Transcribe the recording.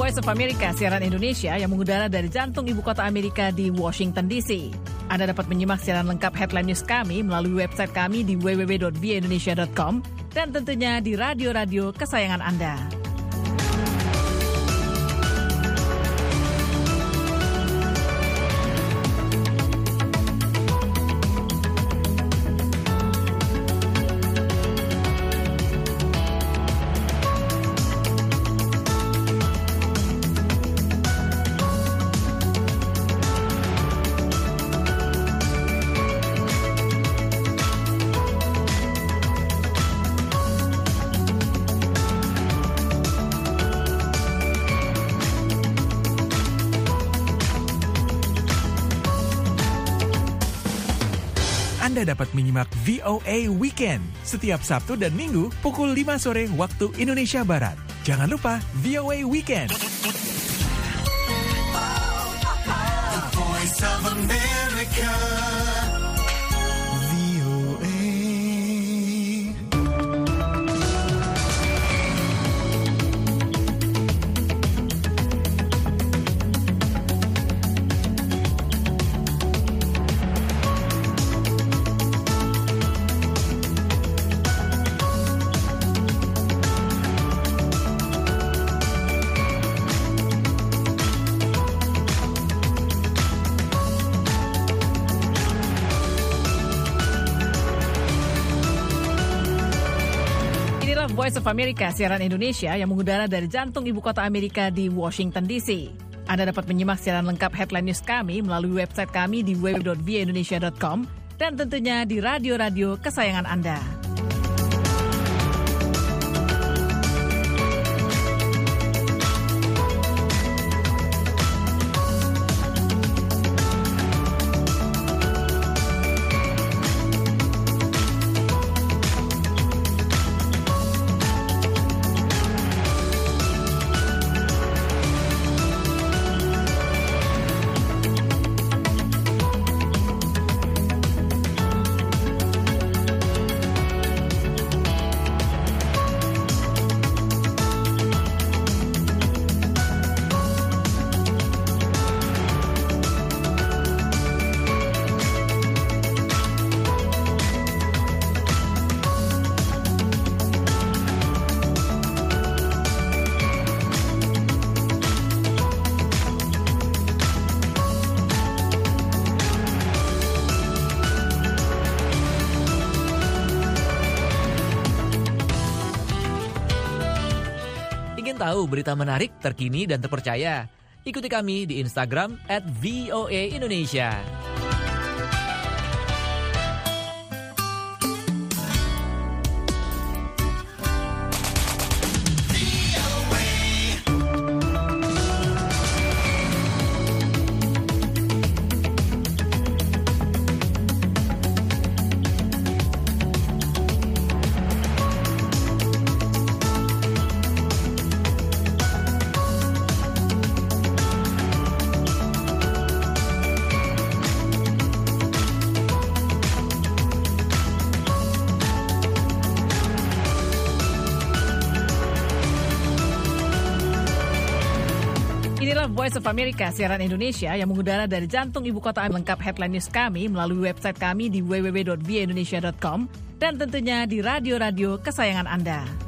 Voice of America, siaran Indonesia yang mengudara dari jantung ibu kota Amerika di Washington DC. Anda dapat menyimak siaran lengkap headline news kami melalui website kami di www.voaindonesia.com dan tentunya di radio-radio kesayangan Anda. Anda dapat menyimak VOA Weekend setiap Sabtu dan Minggu pukul 5 sore waktu Indonesia Barat. Jangan lupa VOA Weekend. The Voice of America. Voice of America, siaran Indonesia yang mengudara dari jantung ibu kota Amerika di Washington DC. Anda dapat menyimak siaran lengkap headline news kami melalui website kami di www.voaindonesia.com dan tentunya di radio-radio kesayangan Anda. Tahu berita menarik, terkini, dan terpercaya? Ikuti kami di Instagram @VOA_Indonesia. Voice of America, siaran Indonesia yang mengudara dari jantung ibu kota lengkap headline news kami melalui website kami di www.voaindonesia.com dan tentunya di radio-radio kesayangan Anda.